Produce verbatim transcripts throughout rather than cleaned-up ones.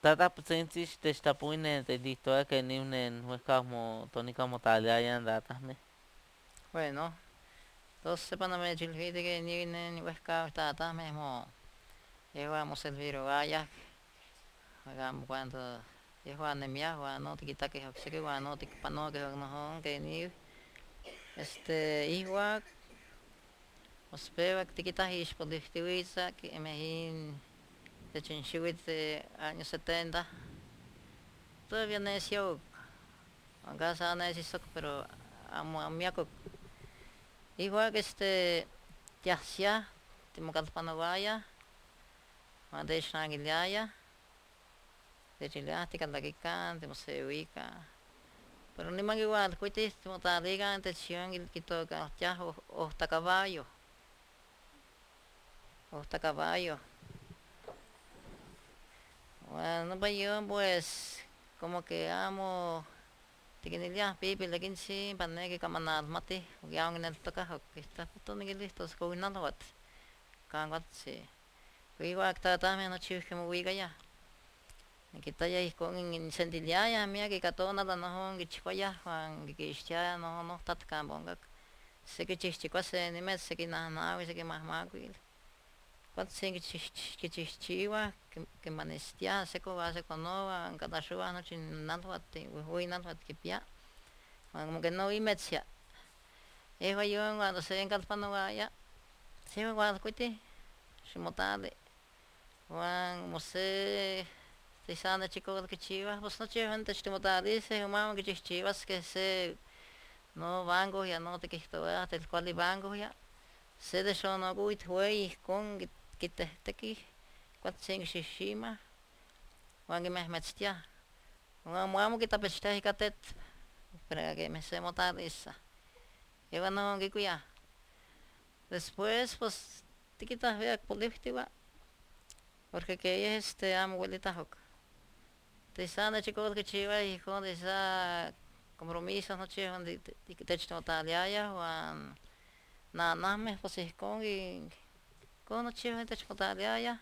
Tata putzintzis techtapuinen telihtoa que niunen huescamo tonicamo talayan datasme. Bueno, entonces sepan me chilfite que ni ni huesca está mismo. Llevamos el virus vaya, hagamos cuando llevo anemia, no te quita que se que no te pano que no que ni este igual os pega que te quita his por distribuirse que me hin de chinchuit de años setenta todavía necio acá sa necio pero amo a mi igual que este ya sea timo vaya Madesh Nagiliaya, de Chiliástica, la Kikan, de Museuica. Pero ni man igual, cuitis, como ta liga, atención, el quito ya o hasta caballo, o hasta caballo. Bueno, pues yo, pues, como que amo, tiquinilia, pipi, le quinci, pane que camanal, mati, ya un en el toca, que está todo ni listo, es como una lot, canguat, sí. Igual, está también, no chivas que me voy ya. Kita ya con incendilia ya mia que katona la no que chiquaya Juan que istia no no tat kambonga se que chichikwa se ni me se que na na se que más más que cuat se que chich que chichiwa que que manestia se ko va se conova en cada shua no chin nan wat hui nan wat que pia como que no imetsia e va yo cuando se en calpano ya se va guard cuite shimotade Juan mose te sana chico que chivas pues no chivas antes te mota dice mamá que chivas que se no vango ya no te que esto hasta el cual vango ya se de son no guit güey con que te te que cuat sing shishima Juan que me metstia Juan mamá que te pesta y catet para que me se mota esa y bueno que cuya después pues te quitas vea política porque que este amo abuelita hoc te sana chico que chiva y con esa compromisos no che donde te te echto talia wan na na me pues es con y con no che te echto talia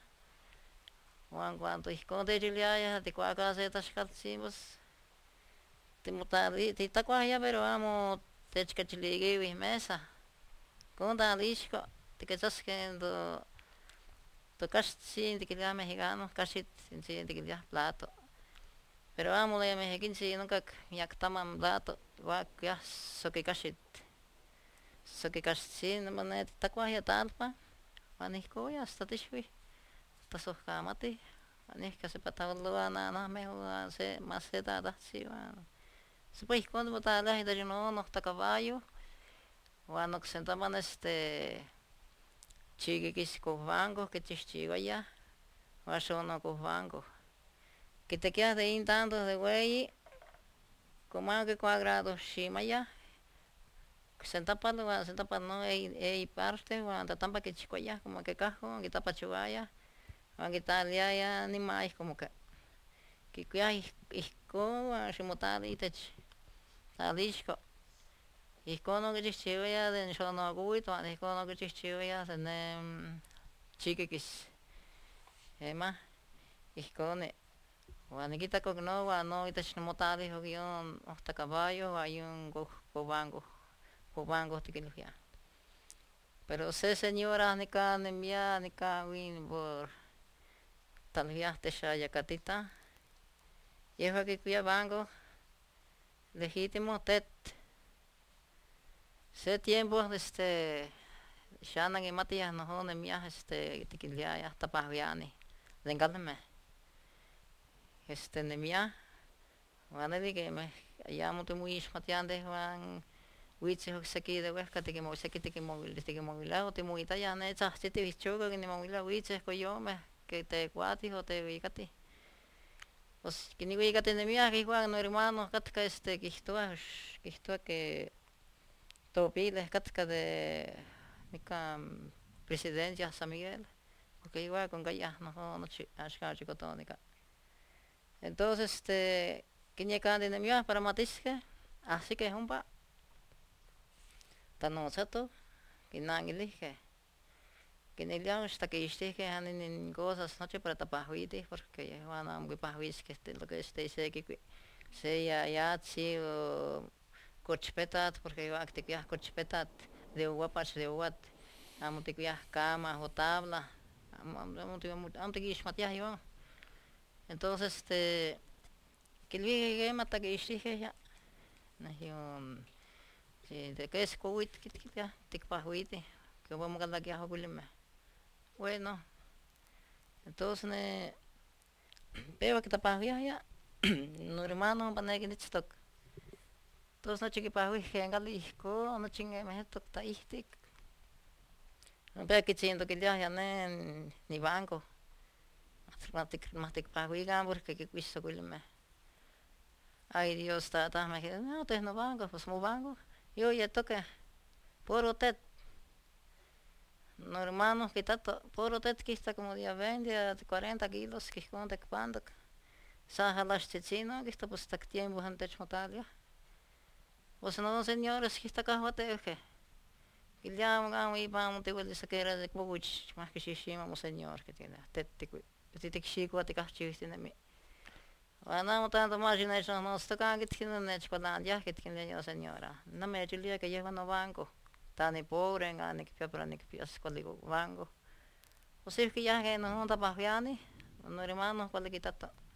wan cuando es con de liaya de cua casa de tascat simos te mutari te ta cua ya pero amo te echka chiligi y mesa con da lisco te que estás haciendo tocas sin de que ya mexicano casi sin sin de que ya plato pero amo de mexiquín si nunca ya que taman plato va ya so que casi so que casi no me ta cua ya talpa Ani ko ya hasta te shui hasta so kamati ani ka se pata lo na na me se más se da da si wa se pues cuando bota la gente no no está caballo wa no se sentaban este chique que se vango que te chigo ya wa so no con vango que te quedas de intando de güey como que cuadrado shima ya senta para lo senta para no ei ei parte wa tampa que chico ya como que cajo que tapa chubaya Aunque tal ya ya ni más como que que ya isko shimotari itech talishko isko no que chivo ya de no no guito isko no que chivo ya de ne chiquis ema isko ne Juan quita con no wa no itech motari ho guion hasta caballo hay un go cobango cobango tiquilgia pero se señora ni ka ni mia ni ka win por tal viaje ya catita y es que cuya bango legítimo tet se tiempo este shanan y matías no hone mía este tiquilia ya hasta paviani lengalme este nemia van a que me ya mucho muy matiande van Witsi ho seki de huesca te que mo seki te que móvil te que móvil o te muy ya ne cha te te bicho que ni móvil witsi ko yo me que te cuati o te vicati pues que ni vicati nemia que igual no hermano katka este que esto que esto que Topiles, Catka de Mica Presidencia San Miguel, porque igual con Gaya, no, no, Ashka Chicotónica. Entonces, este, Quiñeca de Nemia para Matisque, así que es un pa, Tanosato, Kinangilige, que en el día hasta que esté que han en cosas noche para tapajuite porque van a muy pajuis que este lo que este se que se ya ya sí o cochpetat porque yo acte que cochpetat de guapas de wat amo te que cama o tabla amo amo te amo te que matia yo entonces este que el que mata que esté ya na yo si de que es covid que que ya te pajuite que vamos a dar que hago bueno, entonces ne veo que tapas ya no hermano para que nicht stock. Entonces no chiqui pa hui henga lisko, no chingue me tok ta ihtik. No veo que chindo que ya ya ne ni banco. Matik matik pa hui gam porque que quiso me. Ay Dios ta ta me que no te no banco, pues mo banco. Yo ya toque por hotel. No hermano que tato por hotel que está como día veinte a cuarenta kilos que con te cuando Sahalas chino que está pues tak tiempo antes motalia. Vos no señores que está cajote que que ya vamos y vamos te vuelve a sacar de coach más que si mo señor que tiene tete que te chico te cachi tiene mi. Ana tanto más y no no está can que tiene net para ya que tiene la señora. No me diría que lleva no banco. Tan pobre en ane que para ni que pias cuando banco. O sea que ya que no está paviani, no hermano cuando quita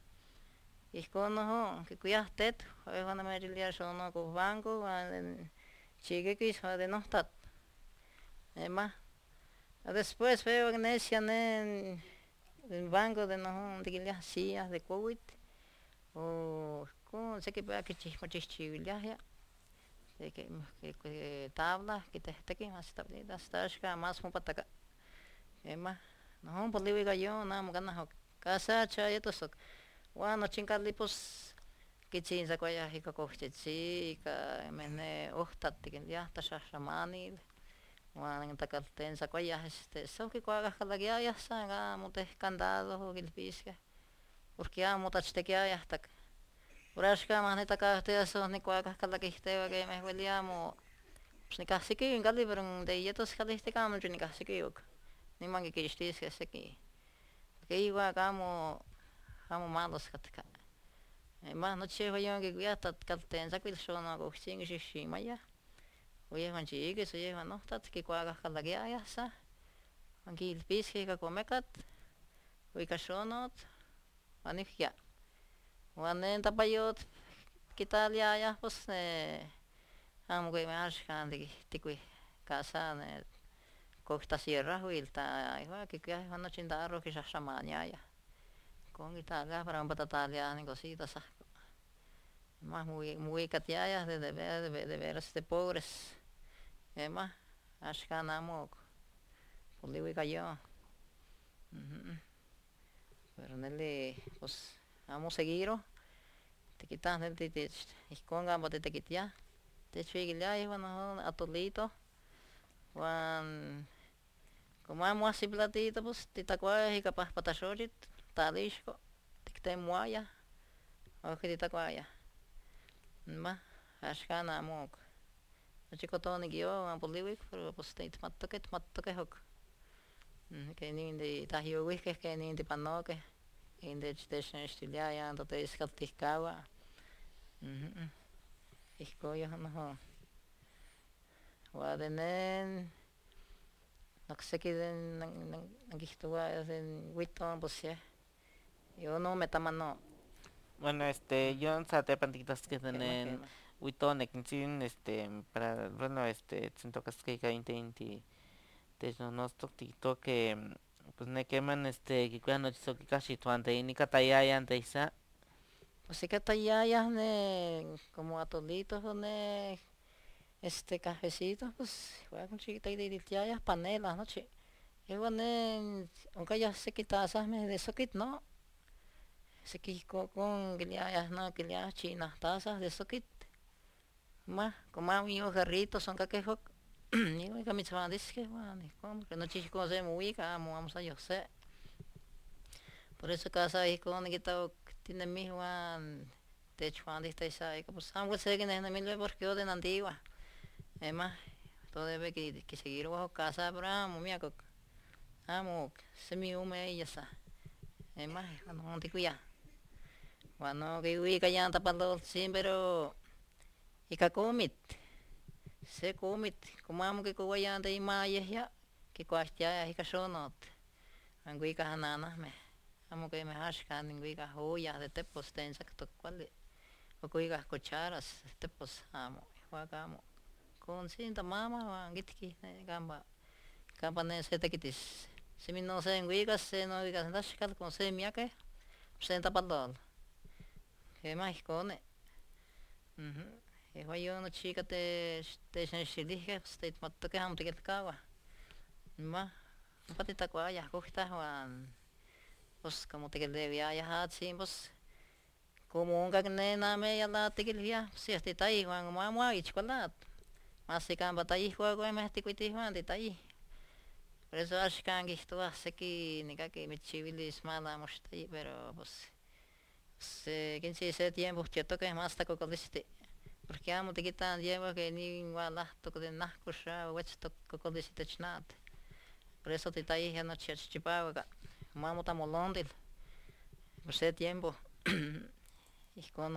Iskono que cuidas tet, a van a medir sono con banco, van chique que hizo de no estar. Además, después veo que necian en el banco de no de que las sillas de COVID o con sé que para que chismo chichivillas ya de que que tabla que te está que más tableta está más un pataka. Además, no por libre yo nada más ganas casa cha y todo Bueno, chinkalipos kitsin sa kuya hika kohtitsi ka mene ohtattikin jahta shashamani waan takalten sa kuya este so que kuaga kalagia ya sa ga mute candado gilpiska porque amo tachtekia ya tak urashka mane takarte so ni kuaga kalagiste que me hueliamo pues ni casi que ngali pero de yetos kaliste kam ni casi que yok ni mangi que estis que se que que iba kamo Amo malos katka. Ma no che hoyo que guia tat kalten sa kwil shona go xing shi shi maya. Oye man chi que se lleva no tat que cuaga kalagia ya sa. Anki el pis que ka comekat. Oy ka shonot. Anik ya. Wanen tapayot kitalia ya pues eh amo que me ashkan de tikui casa ne kokta sierra huilta igual que que van a chindaro que ya shamanya ya. Con Italia para un patatalia ni cositas más muy muy catiayas de de ver de, de ver este pobres es más ashkanamo por libre cayó pero nele pues vamos seguir te quitas del te te esconga bote te quitia te chuiglia y bueno atolito wan como amo así platito pues te tacuas y capaz patachorit talishko tikte muaya o que te cuaya ma ashkana mok chico toni gyo apoliwik pero pues te mattoke mattoke hok que ni de tahio wik que ni de panoke in de station stilia ya ando te skatikawa mhm ich goyo no wa denen nakseki nang nang nangihtuwa den witon pues ya yo no me tamano. Bueno, este, yo en Sate Pantiquitas que Quema, tienen quema. Witton, este, para, bueno, este, siento que es que hay inti, te no nos TikTok que, pues, ne queman, este, que cuando hizo que casi tu ante, y ni cataya ante isa. Pues sí que ya ya ne como atolitos ne este cafecitos pues juega con chiquita y de ya panelas no che. Yo ne aunque ya se quita esas me de soquit no. Se quitó con que ya no que ya china tazas de soquit. Más como mi jarritos son que que ni que mi chaval dice que bueno, como que no chico se muy vamos a yo sé. Por eso casa ahí con que está tiene mi Juan de Juan de esta isa que pues algo sé que en el porque de antigua. Es más, todo debe que, que seguir bajo casa Abraham, mía amo semi ume yasa emma no tikuya wano que uika ya tapando sin pero ika komit se komit kumamo que kuya de imaya ya que kwastia ika shonot anguika hanana me amo que me hashkan anguika hoya de tepos ten sakto kwali okuiga cucharas tepos amo wagamo con cinta mama wangitki gamba gamba ne setekitis semi no se anguika se no digas ndashkal con se miake se tapando que mais cone mhm e vayo no chica te te shilije state matto que ham tiket kawa ma patita kwa ya kohta wan pues como te que debía ya hat sin pues como un gagne na me ya la te que ya si este tai wan ma ma ich kolat mas se kan batai ko ko me te kuiti wan te tai por eso ashkan gi to hace que nika que me chivilis mala mostai pero pues se quien si ese tiempo que toca más hasta cocoliste porque amo te quitan llevo que ni wala toco de naskusha wech to cocoliste chnat por eso te tai ya no chichipa ga mamo ta molondil por ese tiempo y con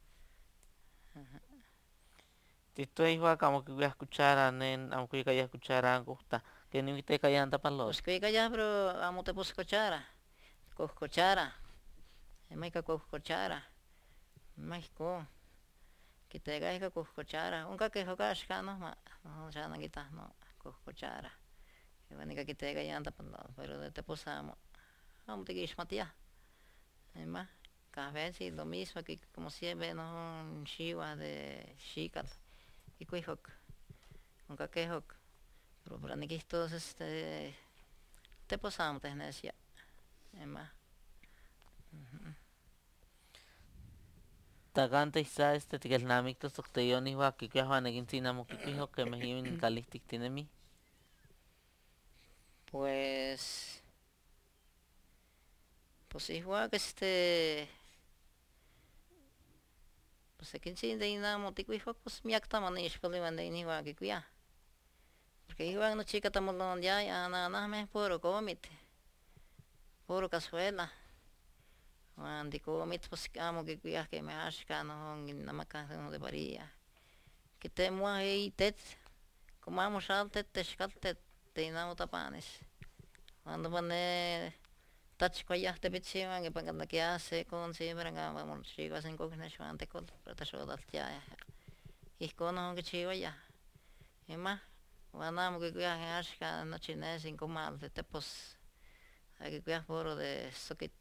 Tito iba como que voy a escuchar a nen, aunque ya escuchar a gusta, que ni te callan tapalos. pues que ya pero amo te pus cochara cochara me ka cochara me ko que te ga ka cochara un ka que hogash ka no ma no ya no quita no cochara que van que te ga ya anda pero te posamos amo te gish matia emma casi lo mismo que como siempre no shiva de shikal y kuihok un ka que hok pero para ni que este te posamos te nesia emma Tagantay sa este tigal namik to soktayon iwa kikya wan naging sinamo kikiho que me himin kalistik tinemi. Pues pues igual que este pues aquí sí de inamo tico hijo pues mi acta manish pali mande ni wa que cuya porque igual no chica estamos donde ya ya nada nada me puro comit puro cazuela andi comit pues amo que cuya que me ashka no nada más no de varía que te mua ahí tet comamos al tet te shkalte te inamo tapanes cuando pone tach ko ya te bitsi man que paganda que hace con siempre nga vamos chico hacen con na shwan te kol prata sho dal ya y con no que chico ya y más wanam que ya ashka no chine sin comal de te pues hay que ya foro de sokit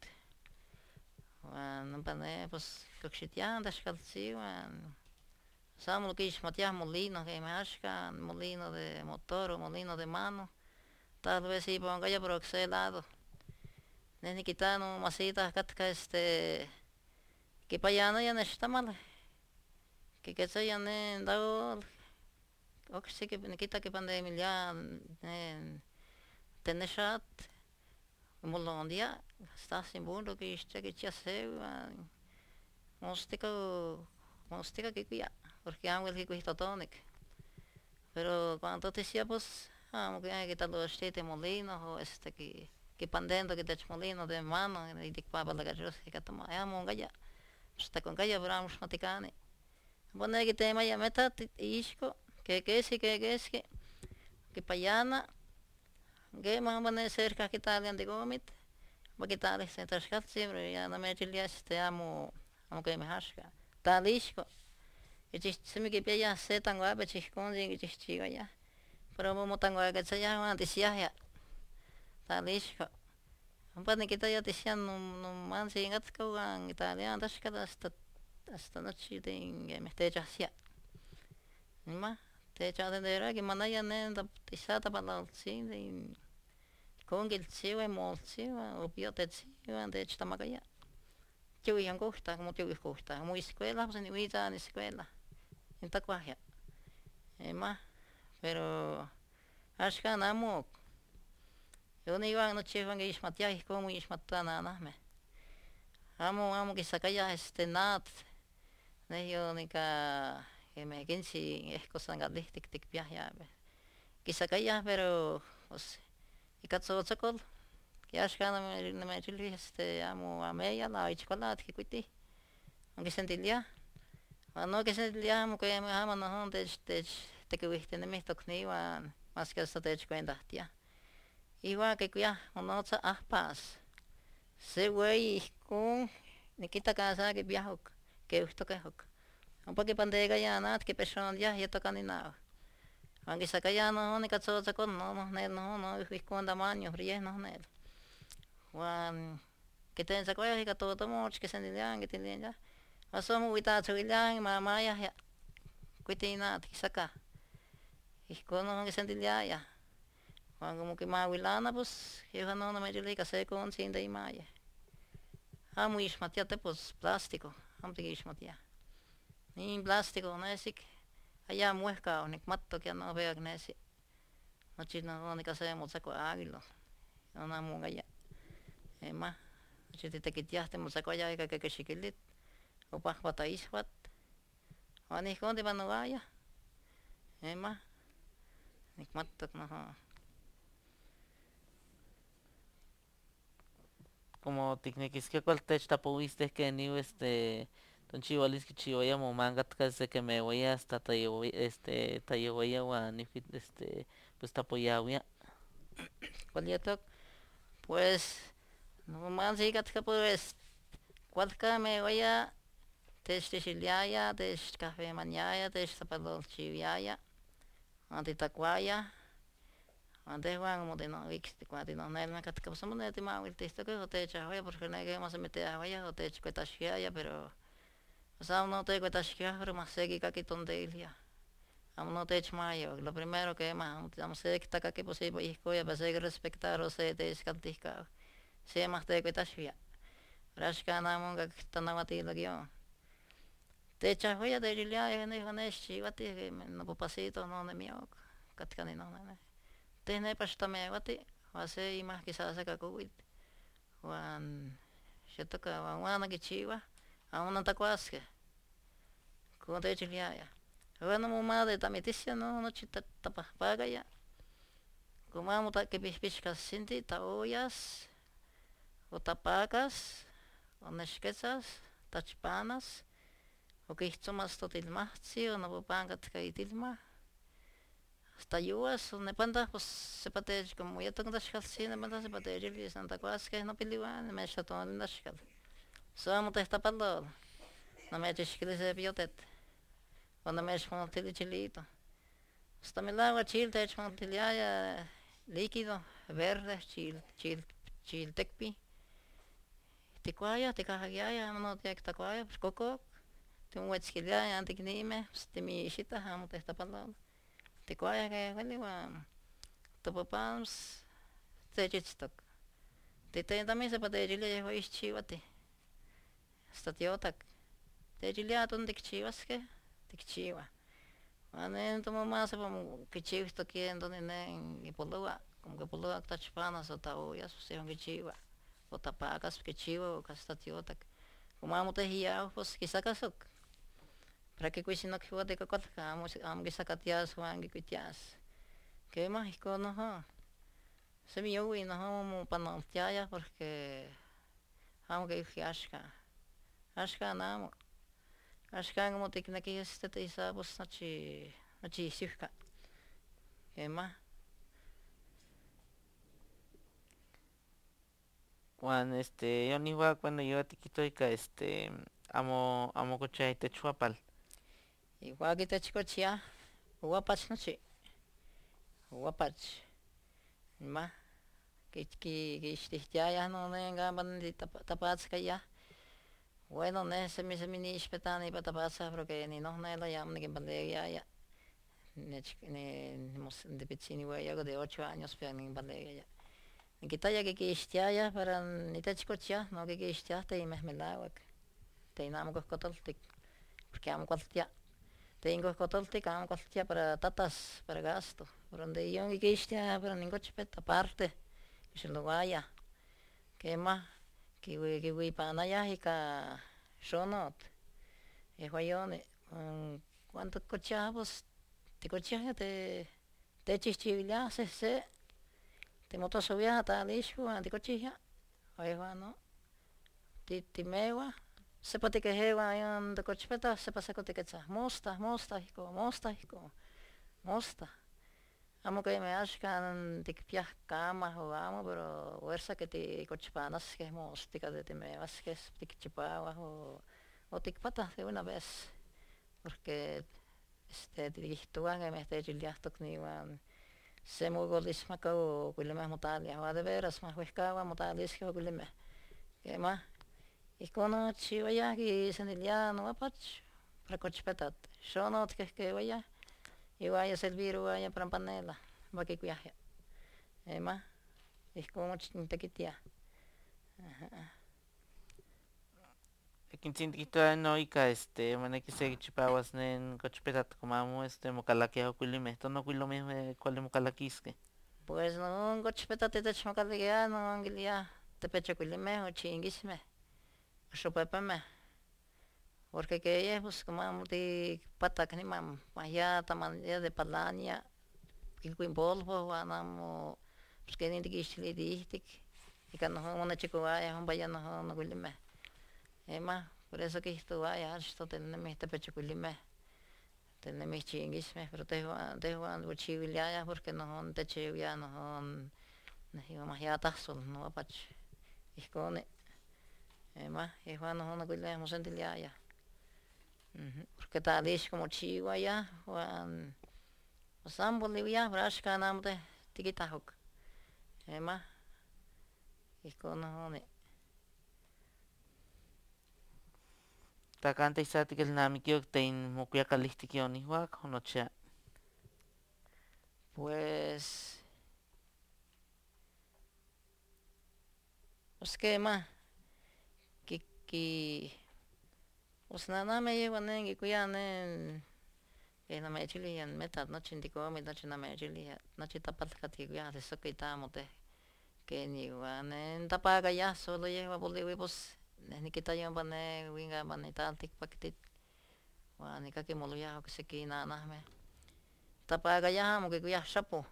wan pane pues kokshitya da shkal si wan Samuel que matia molino que me ashka molino de motor o molino de mano tal vez si ponga ya por ese lado Neni kitano masita katka este que payana ya no está mal que que se ya ne dao oxi que ne kita que pandemia ne teneshat molondia está sin bundo que este que ya se mostica mostica que ya porque amo que cuesta tonic pero cuando te decía pues amo que hay que tal los este molino o este que que pandendo que te molino de mano y de papa la gallos que toma ya monga ya está con calla bramos maticane pone que tema ya meta isco que que sí que que es que que payana que más van a cerca que tal de gomit va que tal se tascat siempre ya no me chilia este amo amo que me hasca tal isco y se me que pilla se tan guapa chiscon que chichiga ya pero mo tan guapa que se ya antes ya Talisco. Un pan kita ya tisian no no man se ingat ko ang Italian tas kada hasta hasta noche de me te chasia. Ma te cha de era que manaya ne da tisata para sin de con el chivo mo chivo o piote chivo de esta magaya. Yo yan costa como yo costa, muy escuela, pues ni vita ni escuela. En tacuaja. Ma pero ashka namo yo no iba no che van que ismatia y como ismatana na me amo amo que sakaya este nat ne yo ni ka que me quinci es cosa galiste que te ya que sakaya pero pues ikatzootzakol yaxkan namechilui este amo ameya la chocolate kikuiti aunque sentilia no que sentilia amo que amo no tech tech tekiwihtinemi tokniwan mas que hasta techkuentahtia iwa kikuya onotsa ahpas se güey ihkon nikita casa kipiajok keuhtokejok ompa kipanteka nat kipexontiaj yetokaninao aunque sakaya no nikatzotzakol no nohnel no no ihkon tamaño riej nohnel wan kitensakoya ikatotomoch kesentilia kitilian asomo witatzowilian mamaya kuiti nat kisaka ihkon no kesentiliaya wan como que mawilana pues yehuan no namechili kaseko tzinta imaya amo ixmatia tepos plástico amo tikixmatia nin plástico nesik aya muehka onikmatok ya no peak nesi nochi no nikasemo águilo non amo kaya ema nochi titekitiaj timotzakuaya ika kekexikilit opahpa taixpat wan ihkon tipanowaya ema nikmatok nojo Como tiknekiskia kual techtlapowisteh keniw este tonchiualis kichiuaya momankatka desde kemeuaya hasta tayeuaya este tayeuaya wan nihki este pues tapoyawia kuali yetok pues nomantzin katka pues kualka meuaya techtexiliaya techkahwemaniaya techtlapalolchiwiaya wan titlakuaya wan tehwan amo tinohik wan tinohnelme katka pues amo ne timawiltihtokej otechahwaya porque ne keman semi teahwaya otechkuetaxkiaya pero pues amo no tekuetaxkiaj pero mas seki kaki tonteiliaj amo no techmayo lo primero kemah amo sekittakaki pues ihkon yahpa sekirespetaro se techkaltihkawa se mah tekuetaxwia pero axkan amo onkak tlanawatilokyon techahwaya techiliaya nehuan nechchiuatih kemih nopapacito no nemiok katka ninohnel teh nepa xtamewati wan se imah kisasaka kowitl wan xetoka wan amo nankichiwah amo nantlakuaskeh ihkon techiliaya wan nomoma de tamitisyah no nochi tlapahpakaya como amo kipihpixkahsintih tlaoyas o tlapakas o nexketzas tlachpanas o kihtzomas totilmahtzi o nopapan katka itilmah hasta yuas onepantah pues sepa tech como yetok tlaxkaltzin nepantah sepa techilvis nantlakuaskeh nopiliuan nemechtlatonia in tlaxkal so amo tehtapalol namechixkili se piotetl wan namechmonotili chilito hasta melauak chil techmonotiliaya liquido verde chil chiltekpin tikuaya tikahwiaya amo no tiektakuaya pues kokok timowetzkiliaya tiknimeh pues timiixitah amo tehtapalol tikuaya kekuali wan topapan pues techitztok titen tambien sepa techilia yehua ixchiuatih hasta tiotak techilia aton tikchiuaskeh tikchiuah wan ne tomama sepa kichiutok yento ne kipolowa como kipolowa tlachpanas o tlaollas pues yehon kichiua o tlapakas kichiua o hasta tiotak como amo tehiyawa pues kisakasok para kikuis nokihua tikuakualkan amo kisakatias wan kikuitias kemah ihkon nojo semi owi nojo mopanoltiaya porque amo keski axkan axkan amo axkan como tikneki este tikisa pues nochi nochi isiuhka kemah wan este yon igual cuando yo tikihtowa ika este amo amo kochiah itech wapal igual itech kochiah owapach nochi owapach mah kixtihtiayah no ne kampa nitapatzkayah bueno neh semi semi niixpeta nipa tapatzah porque ninohnel ayamo nikinpalewiaya nech nipitzin niueyok de ocho años peak nikinpalewiaya nikitaya kikixtiayah para itech kochiah no kikixtiah teinih melauak tein amo kohkotoltik porque amo kualtia tein kohkotoltik amo kualtia para tatas para gasto pero de yon kikixtiah para ninkochpet aparte kixelowayah kemah kiwipanayah ika xonotl yehua yoni wan cuando tikochiah pues tikochiah techihchiwiliah sehse timotosuya talishu antikochia oihuano titimewa sepatikehewa yan dekochpeta sepasakotiketsa mosta mosta hiko mosta hiko mosta amo que me ashkan tikpiah kama o amo pero fuerza que te cochpanas que mostica de te me vas que tikchipawa o o tikpata de una vez porque este dirihtuan que me esté chiliastok ni wan se mugolis makao kuilema motalia va de veras más huescaba motalis que kuilema que más y kono chiwaya que seniliano apach para cochpetat shonot que que vaya y vaya a servir vaya para panela va que cuiaje ema es como chintequitia Kinsin tikita no ika este maneki se chipawas nen cochpetat como este mokalakia kuilime to no kuilome me kuale mokalakiske pues no cochpetate te chmakalia no angilia te pecho kuilime o chingisme shopepeme porque que ella pues como de pata que ni mam allá taman ya de palania y kuin polvo anamo pues que ni tikishli dihtik y cuando una chico vaya un vaya no no kuilime ema por eso que esto vaya esto tenemos este pecho kuilime tenemos chingisme pero te van te van buchivilia porque no te chivia no no iba ya tazo no apach y con ema y bueno no kuilime mo sentilia ya porque tal vez como chiva ya wan osam bolivia brashka namde tikitahok ema ikono ne takante isa tikel namikio tein mokuya kalistikio ni wak onocha pues pues que ma kiki pues nada me llevan en que cuidan que na me chilian metat no chindiko me no china me chilia no chita patkati ya de eso que estamos de que ni van en tapaga ya solo lleva bolivia pues ni kita yang bane winga bane tantik paketit wa ni ka ke molo ya que se que na na me tapaga ya mo que cuya chapo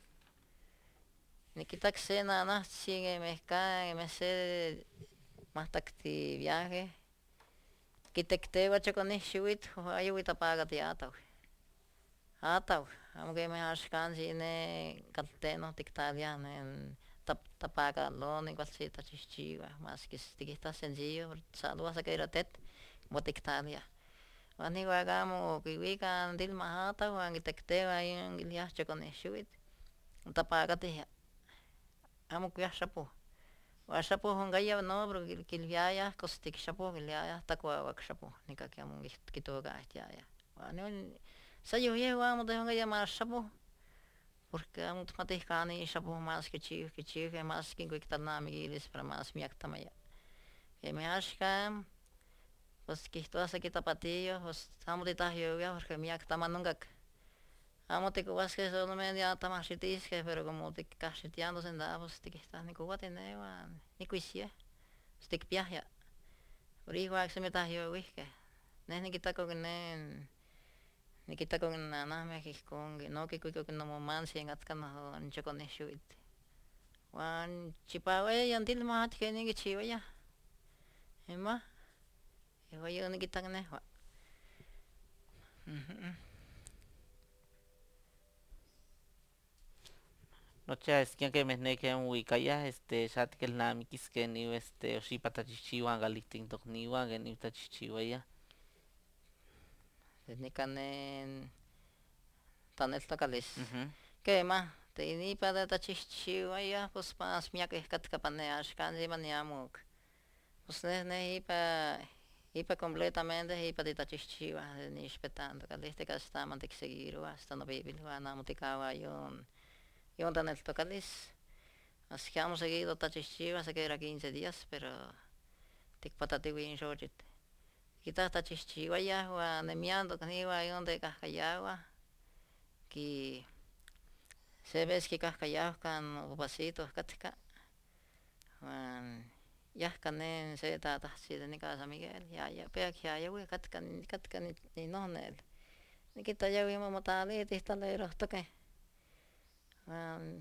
ni kita que se na na sigue me cae me se más takti viaje kitekte wa chakoni shuit ayu tapaga tiata Ataw, amo que me ashkan sine kateno tiktalia en tap tapaga lo ni cualcita chichiva más que si está sencillo saludas a que tet botiktalia ani wagamo que wikan dil mahata wan tekte wa en gilia chakon shuit tapaga te amo que shapo wa shapo hongaya no bro kilviaya kostik shapo gilia takwa wa shapo ni ka que amo kito ga ya ya ani Sayo viejo amo de honga llamar shapo porque amo tomate cani shapo más que chico que chico que más que que tan amiguiles para más mi acta maya que me ashka pues que esto hace que tapatillo pues amo de tajio ya porque mi acta manunga amo te cubas que solo me ya tamashitis que pero como te cachiteando senda pues te que estás ni cuba tiene wa ni cuisia stick piaja por igual que se me tajio whisky ne kita con ne ni kita con nana me que con no que que no man si engat kan no an chokon shuit wan chipawe yan til ma hat ke ni que chiwa ya ema e voy yo ni kita ne wa no cha es que me ne que un wikaya este chat que el namikis que ni este o si patachichiwa galistin tok ni wa que ni tachichiwa ya ni kanen tanel takalis que ma te ni para tachichiwa ya pues pas mia que kat kapane ashkan de maniamuk pues ne ne ipa ipa completamente ipa de tachichiwa ni respetando que este que está man que seguir hasta no vivir wa na mutikawa yon yon tanel takalis así que hemos seguido tachichiwa se queda quince días pero tik patati win shojit kita tachichiwa ya wa nemiando kaniwa yon de cascayawa que se ves que cascayawa kan opasitos katka wan ya kanen se ta ta si de nika San Miguel ya ya pe ya ya we katka katka ni no nel ni kita ya we mo tale te sta le ro toke wan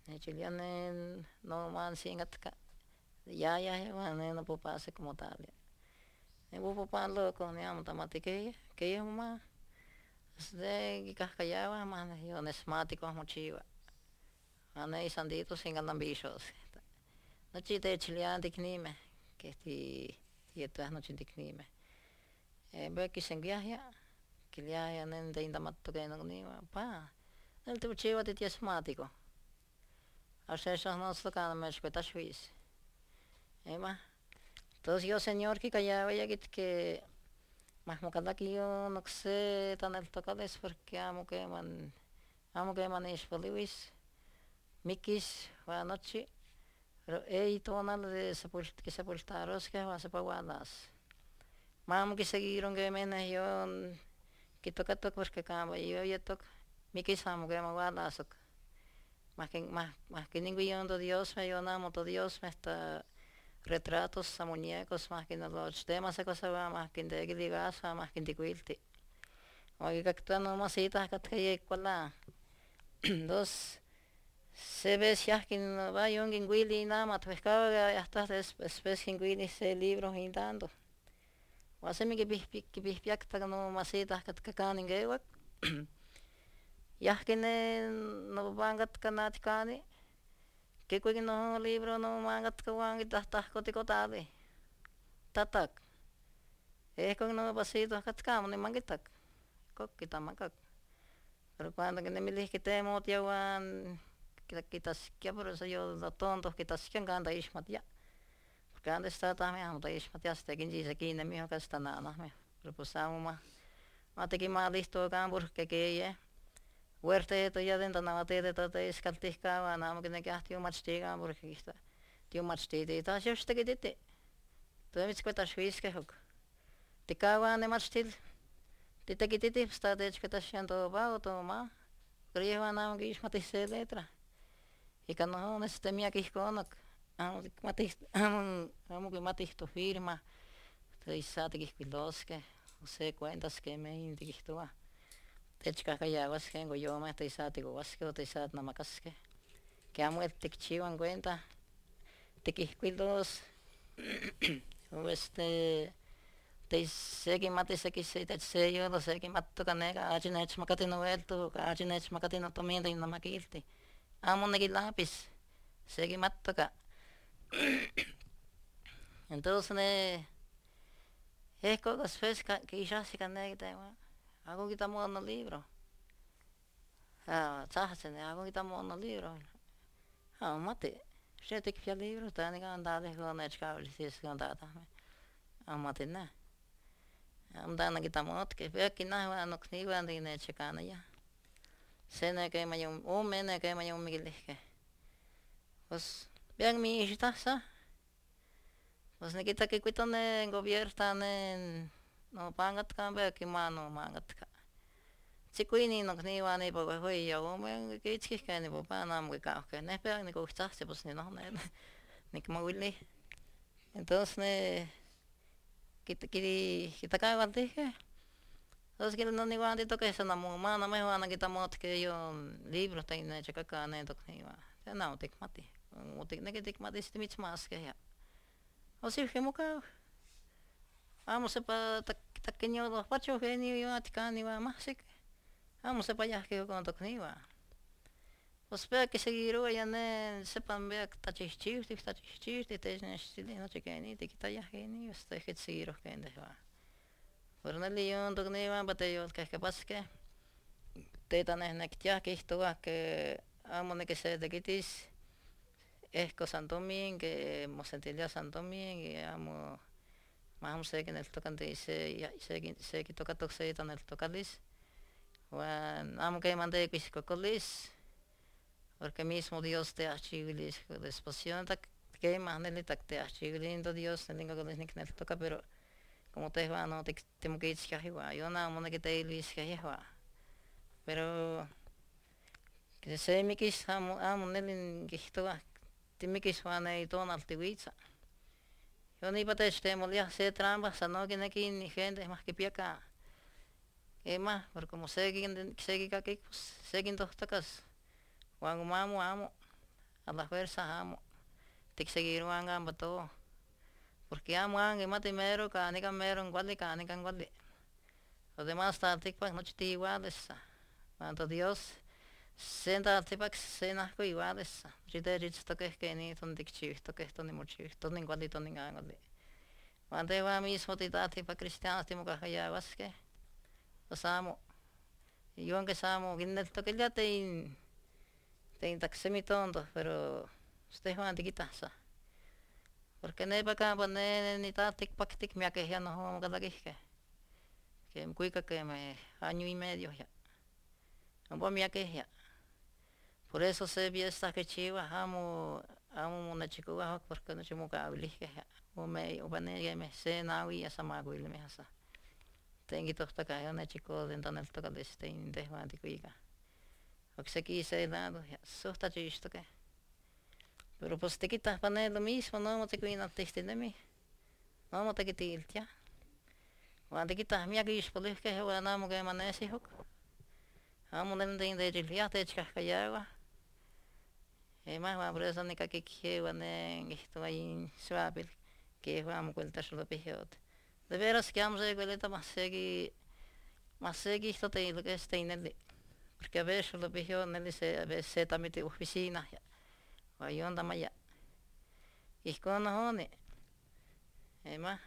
Nechilianen no man singatka. Ya ya ya wane no popase como tal. Ne bu popan loco ne am tamati que que ma. De kikahkayawa man yo nesmático mochiwa. Ane sandito singan ambitios. No chite chilian tiknime. Que ti tietää no chitiknime. E beki sen giahia. Kiliahia nen teinta matto keino ni pa. Nel tu chiwa ti esmático. Ashe sa no stoka me escueta shuis. Ema. Entonces yo señor que callaba ya que más mokadaki yo no sé tan el tocales porque amo que man amo que man es feliz. Mikis va noche. Pero ei tonal de sepult que sepultaros que va sepaguadas. Mam que seguiron que menes yo que toca toc porque camba yo ya toc. Mikis amo que maguadas. Más que más más que ningún Dios me yo amo todo Dios me está retratos a muñecos más que los temas se cosa más que de que digas más que de quilti. Oye que tú no más citas que te cuala. Dos se ve si es que no va yo en Willy nada más pescado ya está especie en Willy ese libro hindando. O hace mi que que pispiak ta no más citas que te can en gewa. Ya que no van a canat cani. Que kuigi no libro no mangat ka wangi tahta koti kotali. Tatak. Eh con no pasito katkam ni mangitak. Kokki tamakak. Pero cuando que me dije que te motiawan kita kita sikia pero yo da tonto kita sikia ganda ismat ya. Porque ande está también amo ismat ya ste kinji se kinne mi hoka sta nana me. Pero pues amo ma. Ma teki ma listo kambur que que ye. Huerte to ya dentro na mate de to iskaltika wa na mo que ne kahti o machtiga porque está. Tio machti de ta sheste que dete. To mi skota shuis que hok. Tikawa ne machtil. Tite que tite sta de que ta shando ba o to ma. Creo wa na mo que ismati se letra. Y cano no este mi aquí conok. Amo que mati amo amo que mati to firma. Te isate que quiloske. O se cuentas que me indictua. Techka kaya was que yo me estoy sático was que estoy sat na makaske que amo el tikchiwan cuenta tikikuilos o este te sé que mate sé que se te sé yo no sé que matto canega ajinech makati no velto ajinech makati no tomiendo y no makilti amo negi lápiz sé que matto ka entonces ne es cosas frescas que ya se canega hago quitamos los libros. Ah, tahsen hago quitamos los libros. Ah, mate. Se te que libro está ni anda de con el cable si es anda. Ah, mate na. Am dana quitamos que ve que na va no ni va ni ne checana ya. Se ne que me un o me ne que me un miguel que. Pues vean mi hijita sa. Pues ne quita que cuitan en gobierno en no pangat cambia que mano mangat ka. Sikuini no ni wa ni po hoi ya o me que chis que ni po pa na mo ka que ne pe ni ko sta se pues ni no ne ni como willy. Entonces ne kita kiri kita ka wa dije. Entonces que no ni wa de to que se na mo ma na me wa na kita mo que yo libro ta ne checa ka ne to ni wa. Ya na te mati. O te ne que te mati este mich mas que ya. O si que mo ka vamos a pa ta que ni o pacho que ni yo atikani wa más que vamos a para allá que con tocniva. Pues vea que seguiró ya ne sepan vea que está chichir, está chichir, te te ne no cheque ni te quita ya que ni está que seguiró que ende va. Pero no le yo tocniva bate yo que que pasa que te tan es ne que ya que esto va que amo ne que se de quitis es con Santo Domingo que mo sentiría Santo Domingo y amo más sé que en el tocante dice ya sé que sé que toca toxe tan el tocalis. Bueno, amo que mande piscocolis, porque mismo Dios te achivilis, despacio que mande te achivilindo Dios, tengo que les nickname toca, pero como te va, no te tengo que ir a jugar, yo no amo que te ilis que jugar, pero que se me quis amo amo nelin que esto te me quis van a ir todo al tiwitza. Yo ni para este molia se trampa, sano que no aquí ni gente más que piaca. Es más, porque como sé que sé que aquí pues sé que dos tacas, cuando amo amo, a la fuerza amo tik seguir wanga todo porque amo ange mate mero kani kan mero guali kani kan guali los demás ta tik pak noche iguales cuando Dios senta tipak sena ko iguales rite rich to que que ni ton tik chi to que to ni mochi to ni guali to ni guali cuando va mismo ti ta tipak cristiano timo ka ya vaske los amo yo aunque samo viene to que ya te te taksemi tonto pero usted Juan tikitasa porque ne paka pone ni ta tik pak tik mia que ya no kada que que cuica que me año y medio ya no pa mia que ya por eso se vi esta que chiva amo amo una chico bajo porque no chimo ka abli que ya o me o pane que me se na wi asa ma guil me asa tengi to ta ka una chico dentro del to ka de este de Juan tikika o que se quise nada ya so ta chisto que pero pues te quitas poner lo mismo, no te cuidas teste de mí. No te quitas ya. Cuando te quitas mi aquí es por que yo no me que amanece hoc. Amo den den de ya te echas callagua. E más va por eso ni que que van en esto ahí suave que vamos cuenta solo peor. De veras que vamos a ver más segui más segui esto te lo que está en el porque a veces lo peor en el se a veces también te oficina. Vai onda maya. Ihko no hone. Ema.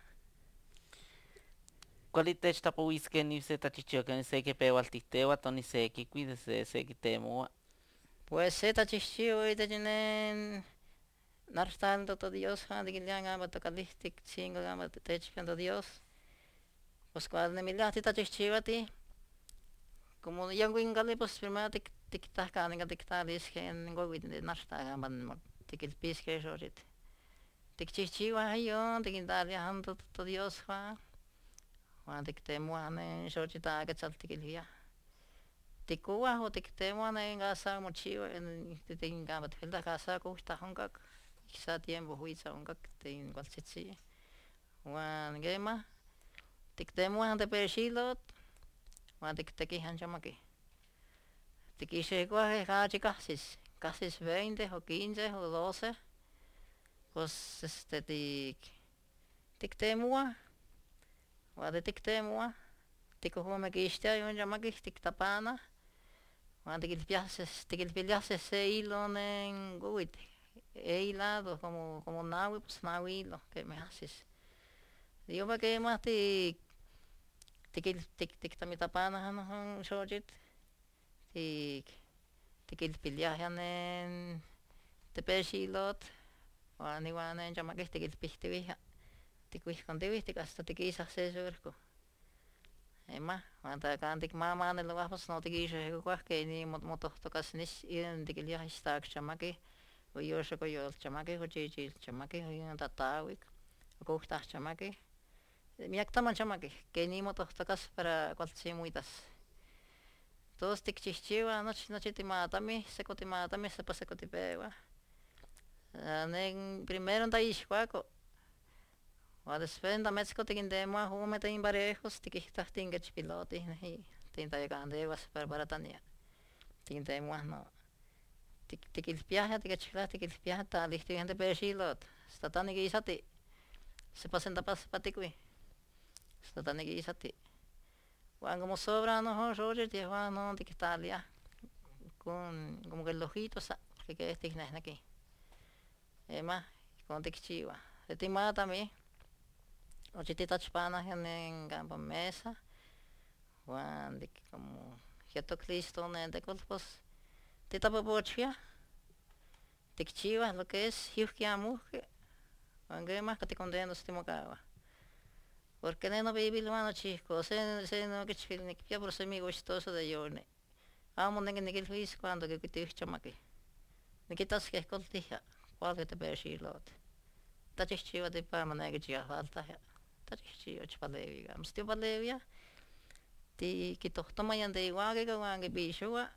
Kualite esta puiske ni se tachicho que ni se que peo al tisteo a ni se que cuide se se que temo. Pues se tachicho y te tienen narstando todo Dios, ha de que le hagan batacalistic, singo gama te techando Dios. Pues cuando me milaste tachicho a ti, como ya wingale pues primero te tikta ka nga tikta lis ke ngo wit narsta ban tikil pis ke jorit tikchichi wa yo tikinta ya han to to Dios wa wa tikte mo ane jojita ka chal tikil ya tikua ho tikte mo ane nga sa mo chi en titinga bat hilda ka sa ko sta hongak sa tiempo huitsa hongak tin kwal chichi wa ngema tikte mo ante pershilot wa tikte ki han chamaki te quise coger casi casi veinte o quince o doce pues este tic tic temua o de tic temua tic como me quiste yo llama que tic tapana cuando que piace te que piace se hilo en guit e hilado como como nawi pues nawi lo que me haces yo me que más tic tic tic tic tapana no shojit tik tikil piljanen te peshilot wani wanen chama que tikil pihtiviha tikuihkon tivihti hasta tikisa se surko ema anta kantik mama ne lo vamos no tikisa ko kwa que ni mot motohtokas nis ien tikil ya stak chama que o yo se ko yo chama que o chichi chama que o tatawik ko sta chama que miak taman chama que que ni motohtokas para kwaltsi muitas todos tik chichiwa noche noche ti matami se ko ti matami se pasa ko ti pewa nen primero nda ishwako wa después nda metzko ti kindemo hu meta in barejos ti kihta tinga piloti nei tinta yagande was para baratania ti kindemo no tik tik il piaja ti kachla tik il piaja ta lihti gente peshilot statani ki isati se pasen da pas patikui statani ki isati cuando como sobra no Roger te va no te Italia con como que el ojito sa que que este es aquí es más con te chiva te te mata me o te tach pana en campo mesa cuando como ya to Cristo en de pues te tapa pochia te chiva lo que es hiukiamu que cuando más que te condeno este mocaba porque no viví lo mano chico se se no que chil ni que por ser mi gustoso de yo ne amo ne que luis cuando que te chama que ne que tas que coltija cuál que te pershilot ta chichiva de pa mana que ya falta ta chichiva chpalevi gam sti palevia ti que to toma yan de igual que con que bishua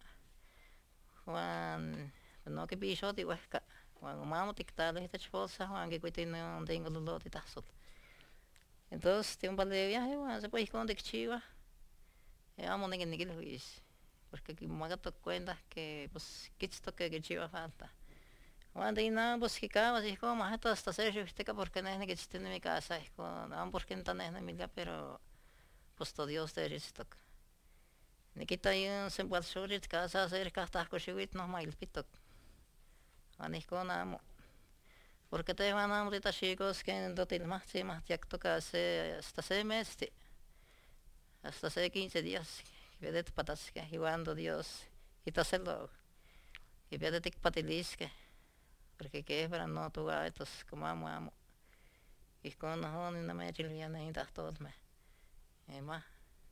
Juan no que bisho di huesca Juan mamo tictalo esta esposa Juan que cuite no tengo lo de tasot entonces tem un par de viajes bueno se puede ir con chiva eh, vamos a que Luis porque aquí me gato cuenta que pues que esto que que chiva falta Cuando ina pues kikaba así como hasta hasta se justifica porque no es que existe en mi casa, es como no porque no es en mi casa, pero pues todo Dios te dice. Nikita yun simple shurit casa cerca hasta koshuit no mail pitok. Anis ko na mo. Porque te van a ahorita chicos que en dotil más sí más ya toca hace hasta seis meses hasta hace quince días. Vedet patas que jugando Dios y te hacerlo. Y vedet ik patilis que porque que es para no tu estos como amo amo. Y con no ni na me chiliana y tas todo me. Ema.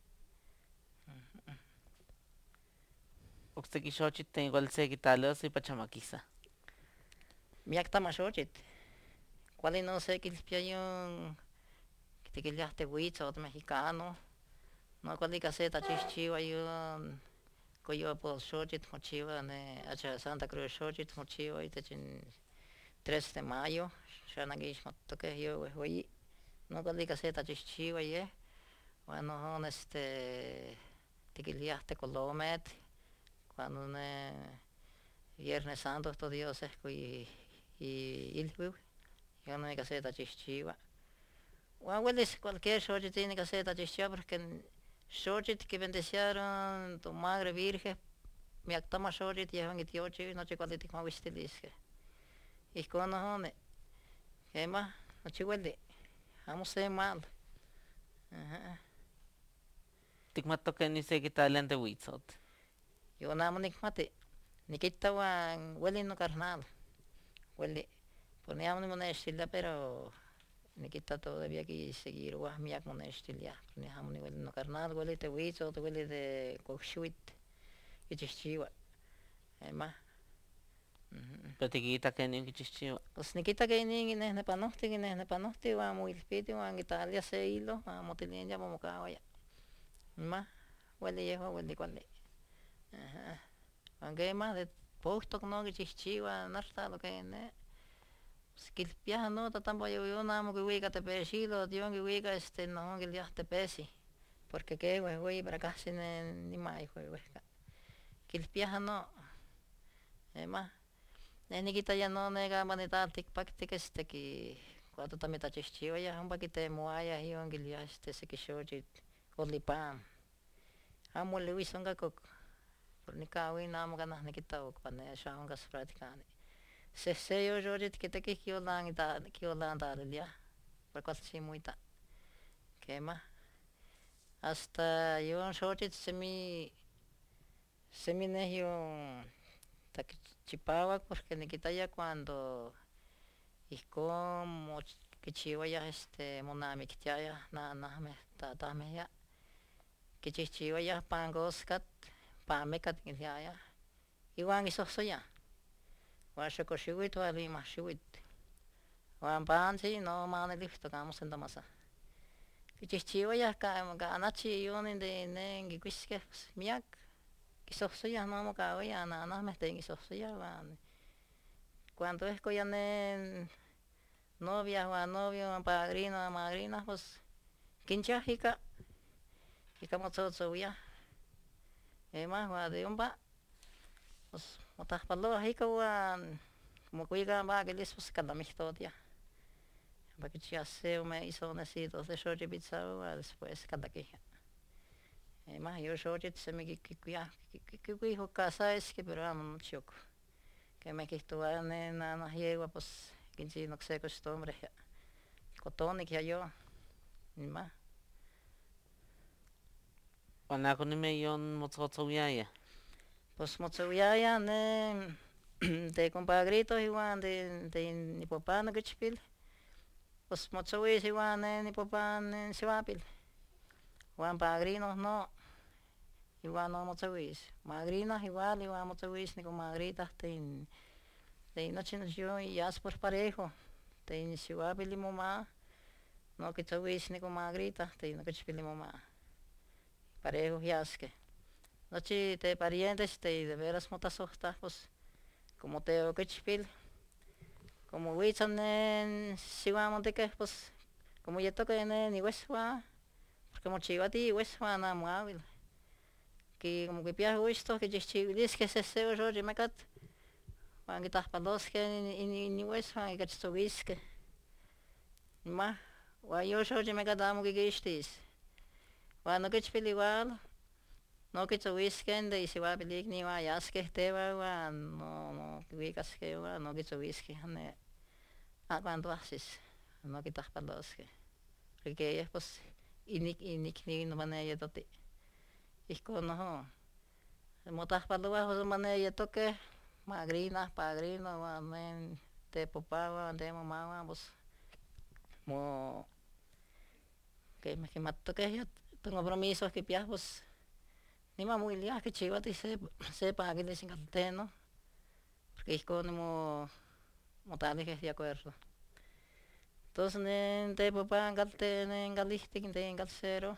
Oxtequi xochitl igual se quitalos y pachamaquiza. Miak tamashochit. Cuál no sé que yung que te te huicho mexicano. No cuál caseta chichiwa yun koyo por xochit mochiwa ne hacha Santa Cruz xochit mochiwa y te chin tres de mayo. Shanagish matoke yo hoy. No cuál caseta chichiwa ye. Bueno, este te colomet cuando ne Viernes Santo estos dioses y y ilhu yo no hay caseta chichiwa. Hueles cualquier xochitl tiene caseta chichiwa porque xochitl que bendecieron tu madre virgen mi actama xochitl llevan itiochi no che cualiti como vistilisque. Y con no ¿qué más? No che huele. Vamos a mal. Ajá. Ticmatoque ni se quitale ante huitzot. Yo nada más mate. Ni quitaban huele no carnal. Huele. Poníamos una estila pero ni quita todavía que seguir guas miak una estila. Poníamos ni huele no carnal huele te huitzot huele de coxuit y chichiwa. Además. Pero te quita que ni chichiwa. Pues ni quita que ni en el panoste que en el panoste va muy espíritu va en Italia se hilo vamos teniendo ya vamos acá vaya. Más huele lleva huele cuál. Ajá. Aunque más de posto no que chichiwa no está lo que es. Skilpia no tampoco yo nada más que huica te pesilo tío que huica este no que ya te pesi porque que güey güey para casi ni más güey güey. Skilpia no. Además ni quita ya no nega manita tic pac tic este que cuando también está chichiwa ya un paquete de moaya y un gilia este se que shoji olipam. Amo le wisong ka kok. Por ni kawi na mo kana ni kita ok pane sha un gas pratikane. Se se yo jorit que te que yo lang ta que yo lang ta ya. Por cuatro si muita. ¿Qué más? Hasta yo un shortit se mi se mi ne yo ta chipagua porque ni quita ya cuando y como que chiva ya este monami que ya na na me ta ta me ya que chichiwa ya pangoskat pamekat ya ya iwan isoso ya wa shoko shiwit wa lima shiwit wan pansi no mane lifto kamos en tamasa que chichiwa ya ka anachi yonin de nengi kuiske miak isoso ya no mo ka ya na na me ten isoso ya wan cuando es que ya ne novia o novio padrino madrina pues kinchajika y como todo eso ya es más va de un va pues motas palo ahí kawan como cuiga va que les pues cada mes todo ya para que ya se me hizo necesito de shoji pizza después cada que es más yo shoji se me que cuia que que hijo casa es que pero amo mucho que me quisto en na na yegua pues quince no sé costumbre cotón que yo ni más. Wana ko ni me yon motzotzowiaya. Pues motzowiyaya ne de compadritos igual de de mi papá no que chipil. Pues motzowis igual ne mi papá en Sibapil. Juan padrinos no. Igual no motzowis. Madrinas igual igual motzowis ni con madritas ten de noche nos yo y ya por parejo. Ten Sibapil y mamá. No que chowis ni con madritas ten no que chipil y mamá. Parejo ya es que noche te parientes te de veras motasostas pues como te o que chipil como huichan en siwamante que pues como ya toca en ni hueswa porque mochivati hueswa na muabil que como que pia huisto que chichibilis que se se yo me cat Juan kitahpalosque ini ini wes Juan ikachtowisque. Ma wa yo shoji me kadamo kikishtis. Wa no kichpili igual. No kichtowisque de isi wa pilik ni wa yaske teba wa no no kiwikaske wa no kichtowisque ne. A cuando haces no kitahpalosque. Porque pues inik inik ni no maneye toti. Ihko no ho. Motahpalua ho maneye toke. Madrina, padrino, amén, te papá, te mamá, pues, mo, que me que mato que yo tengo compromisos que pias, pues, ni más muy lias que chiva te se sepa que le sin no, porque es como motales que de acuerdo. Entonces, ne, te papá, galte, ne, galiste, que te galcero.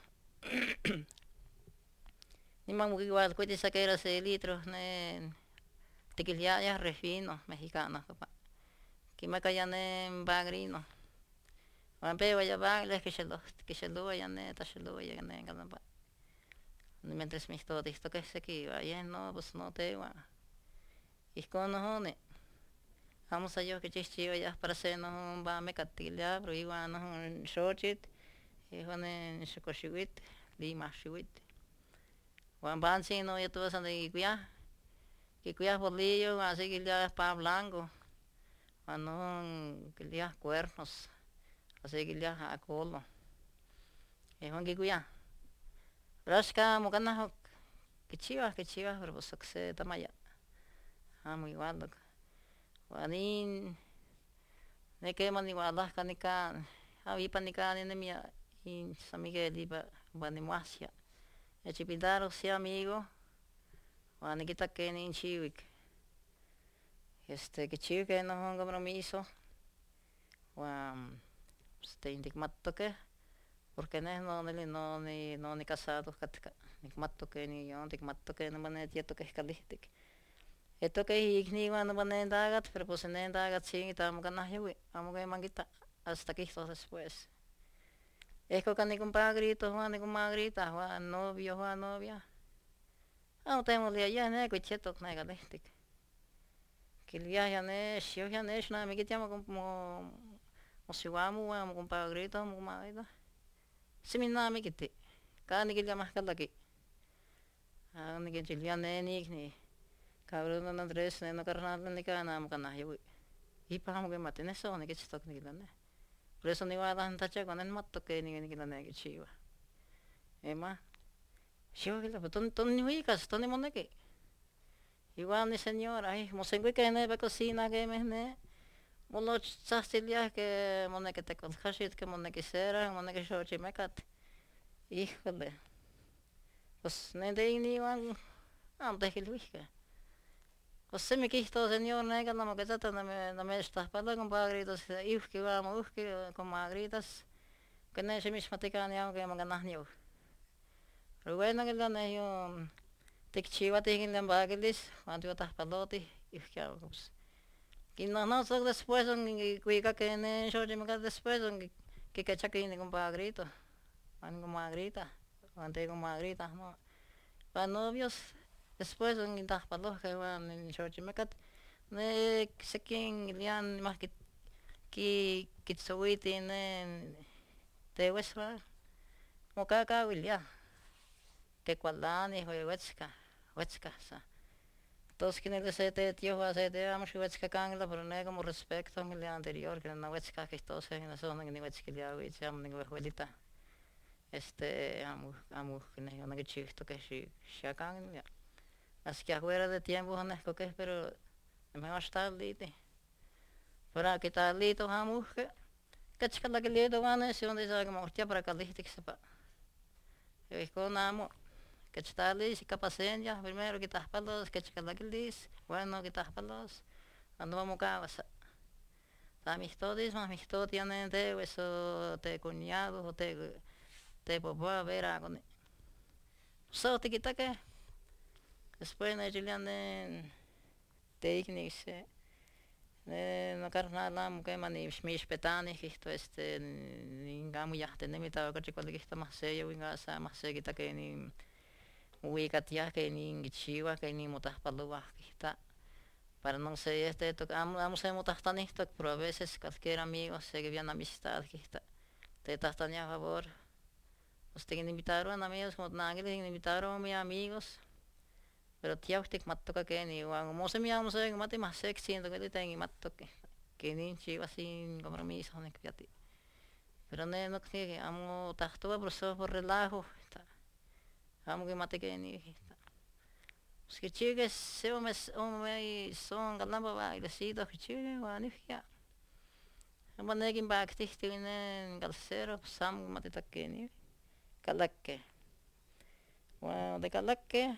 Ni más muy igual, cuite saquera seis litros, ne. Tiquiliaya refino mexicano papá que me callan en bagrino van pe vaya bagle que se lo que se lo vayan neta se lo vayan en cada pa mientras me estoy esto que se que vaya no pues no te va y con no vamos a yo que chichi ya para hacer no va me catilia pero igual no shortit y con en shikoshiwit lima shiwit van van si no ya tú vas a ir que cuidas bolillo, así que le pa blanco, cuando que le cuernos, así que le a colo. Es un que cuida. Rasca, mocana, que chivas, que chivas, pero pues que se tamaya. Ah, muy igual. Juanín, ne que man igual las canicas, había panicas en mi y San Miguel iba banimasia. El chipindaro sea amigo. Juan kita que ni chiwik. Este que chiwik no un compromiso. Juan este indigmato que porque no no ni no ni no ni casado katka. Indigmato que ni yo indigmato que no mané tieto que escalistic. Esto que igni cuando mané dagat, pero pues en dagat sí estamos ganando yo, vamos que manguita hasta que esto después. Es que ni compadrito, Juan ni comadrita, Juan novio, Juan novia. Ah, tenemos de allá, ne, cucheto, ne, galestic. Que el día ya ne, si yo ya ne, na, me quitamos como, o si vamos, vamos con padrito, vamos con madrita. Si mi nada me quité, cada ni que ya más cada aquí. Ah, ni que ya ne, ni, ni, cabrón, no Andrés, ne, no carnal, ni cada nada, cada yo. Y para que maten eso, ni que chistoc ni que ne. Por eso ni va a dar tacha con el mato que ni que ne, que chiva. Emma. Yo que la ton ton ni huicas, ton ni moneke. Igual ni señora, ay, mo se que ne ba cocina que me ne. Mo lo chastilia que moneke te con hashit que moneke sera, moneke shochi mekat. Híjole. Pues ne de ni wan antes que luisca. Pues se me quisto señor ne que no me queda no me no me está para con pagritos, y que vamos, que con magritas. Que ne se misma te can ya que me ganas ni. Pero bueno que la ne yo te chiva te en la bagelis, cuando yo estás paloti, y que pues que no no so después un cuica que ne yo me queda después un que que chaque ni con pagrito, van con magrita, cuando con magrita, no. Para novios después un estás palos que van en yo me queda ne se quien lian más que que que soy tiene te huesra, mo caca William. Que cualani hoy wetska wetska sa todos quienes le se te tío va se te vamos wetska cangla pero no como respecto a el anterior que no wetska que todos en la zona que ni wetska ya we se llaman ni huelita este amu amu que no no que chisto que si si cangla así que afuera de tiempo no es que pero me va a estar lite para que tal lito amu que que chica la que le do van es donde se como hostia para que lite que sepa es con amo que está listo, que pasen ya, primero que estás palos, que chica la que listo, bueno que estás palos, cuando vamos a casa. La amistad es más amistad tiene de eso, te cuñado, o te, te papá, ver algo. So, te quita que, después de Julián de técnicas, no carnal, la que mani, mis petanes, esto este, ni gamu ya, tenemos que estar con que está más serio, venga, más serio, quita que ni. Uy, katia que ni chiva que ni motas paluas que está para no sé, este, to, amo, amo se mutahtanihtok, pero a veces cualquier amigo se que viene amistad, que está, te tahtanía a favor, pues te invitaron amigos, como nangel, te invitaron a mis amigos, pero tiaw tik mattoka que ni wang, mo se mi amo se, mati más sexy, entonces te tengo mattoke, que ni chiva sin compromiso, ni que pero ne no que amo tahtua por so por relajo, está, amo que mate que ni, está. Pues que chique se o me o me son ganando bailecitos que chique wa ni ya. Amo ne que bakti tiene galcero sam mate takeni. Calaque. Wa de calaque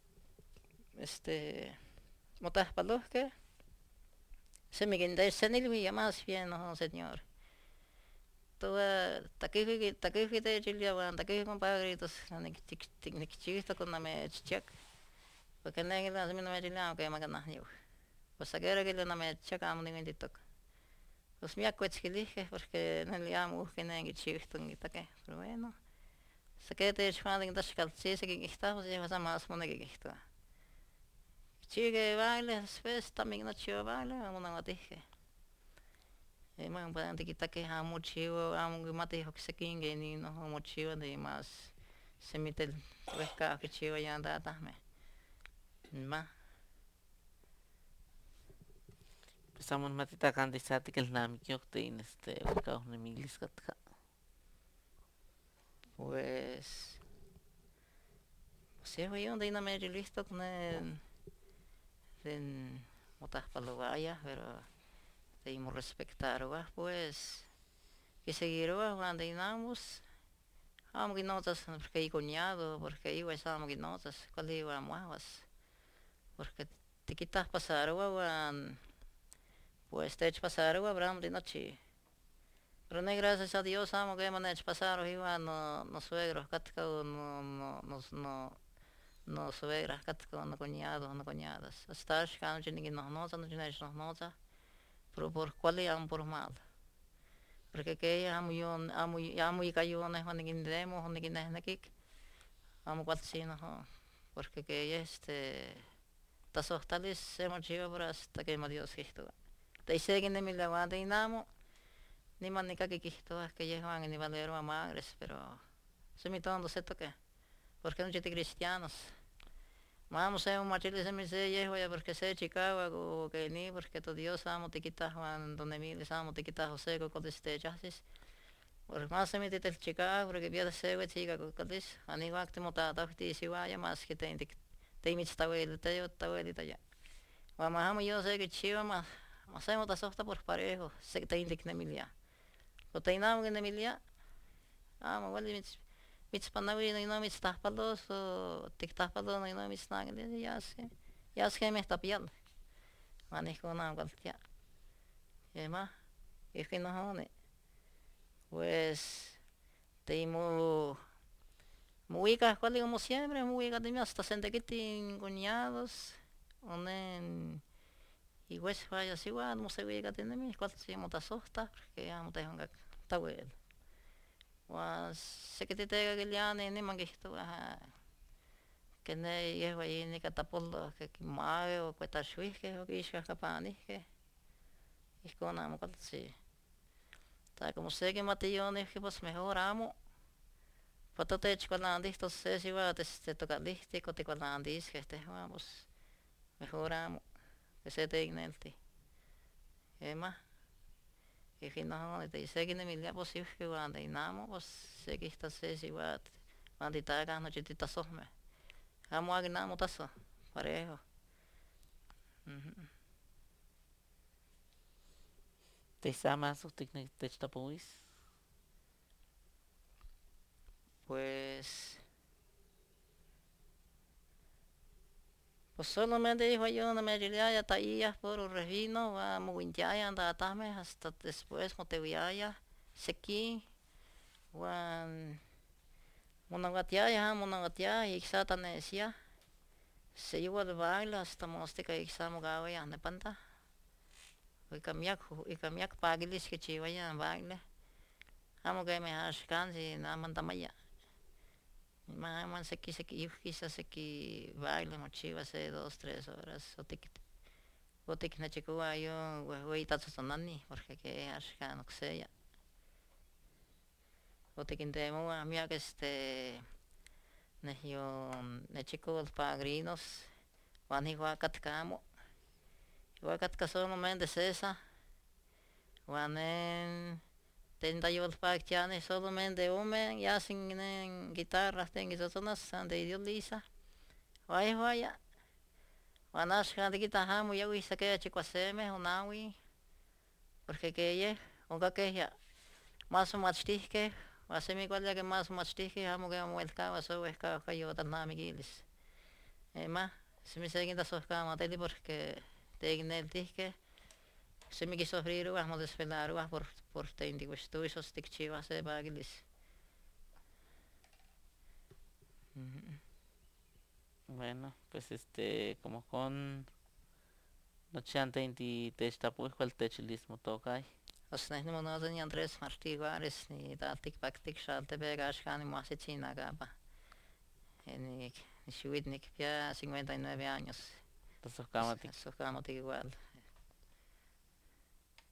este motas palos que se me queda senil mi más bien no señor. Toda takifi takifi te chilia wa takifi compadritos ni ni chiquito con la me chick. Porque ne que las mi no me chilia que me ganas yo. Pues aquella que no me chica amo ni me toca. Pues me acuerdo que dije porque no le amo que ne que chiquito ni taque. Pero bueno. Se queda te chupando que tas calci se que está pues ya más mone que está. Chique baile después también no chivo baile vamos a dije. E man para te quita que amo chivo amo que mate que se kinge ni no amo chivo de más se mete el pescado que chivo ya anda también. Ma Empezamos matita candisati que el namikyok te in este mercado de milis katka. pues sí voy donde no me listo con el en otras palabras pero debemos respetar pues que seguir cuando inamos amo que notas porque hay coñado porque iba amo que notas cuando iba más porque te quitas pasar agua pues te echas pasar agua Abraham de noche pero no gracias a Dios amo que me han hecho pasar iba no no suegros catka no no no no no suegras catka no coñados no coñadas hasta que no tienen no no no tienen no no pero por cuál amo por mal porque que amo yo amo amo y cayó no es cuando indemos cuando indemos aquí amo cuál sí no porque que este tasos tales se mochiva por hasta que me Dios Cristo te dice que no me levanta y namo ni manica que Cristo es que llevan ni valero a madres pero se me tondo se toque porque no chete cristianos vamos a un machile se me se llevo ya porque se Chicago que ni porque tu Dios amo te quitas donde mi les amo te quitas José con este chasis por más se me te el Chicago porque pierde se ve chica con this ani waqti mota ta ti si vaya más que te te mi está güey te yo está güey ya vamos a yo sé que chiva más más se mota softa por parejo se te indica Emilia o te inamo en Emilia ah me vale mis mis panawi no no mis tapados o tiktapados no no mis nangles ya sé ya sé me está pillando manejo nada cualquiera y más es que no jone pues te mo muy cual como siempre muy de mí hasta sente que tienen cuñados onen y pues vaya así igual no se ve que tiene mi cual se mota sosta porque ya no te hanga está bueno was se que te te que ya ne ne manguito que ne y es ahí ni catapulto que mae o cuesta shui que o que es capani que es con amo cual sí está como sé que matillones que pues mejor amo foto te chocolate esto se si va te te toca liste con te chocolate que este vamos mejor amo que se te ignente es más y que no te dice que en mi día posible que cuando inamo pues sé que está se si va cuando te haga no te te sosme amo a que namo tazo parejo Te samas o te te tapuis. pues pues solamente dijo yo no me diría ya taías por un revino va muy ya anda atame hasta después no te voy a sequi wan monogatia ya monogatia y satanesia se llevó el baile hasta mostica y samugawa ya ne panta y kamiak y kamiak pagilis que chiva ya baile amo que me haskan si na mantamaya man man se quise que quizás se que baile mochiva hace dos tres horas o te Otik na chikua yo güey tatsonani porque que ashka no sé ya. Otik intemo a mí que este Nehio nechiko pagrinos Juan y Huacatkamo Huacatka solamente esa Juan en tenta yo el pactiane solamente ume ya sin guitarras tengo zonas de idiolisa Vaya vaya Juanash de guitarra ya wisa que chicuaseme unawi porque que ye onga que ya más machtique Asemi igual ya que más machtique amo que amo el cava so es cava yo tan amiguilis Ema, se me seguin da sohkaa mateli porque tegin el tihke se me quiso abrir ruas mo despelar ruas por por teinti pues tu isos tik chiva se bagilis. Bueno, pues este, como con noche ante inti te está pues cual techilismo toca. Os ne no no ni Andrés Martí Juárez ni da tik pak tik shalte begash kan mo hace china gaba. En ni Schwidnik ya cincuenta y nueve años. Entonces, cámate. Sohkaa igual.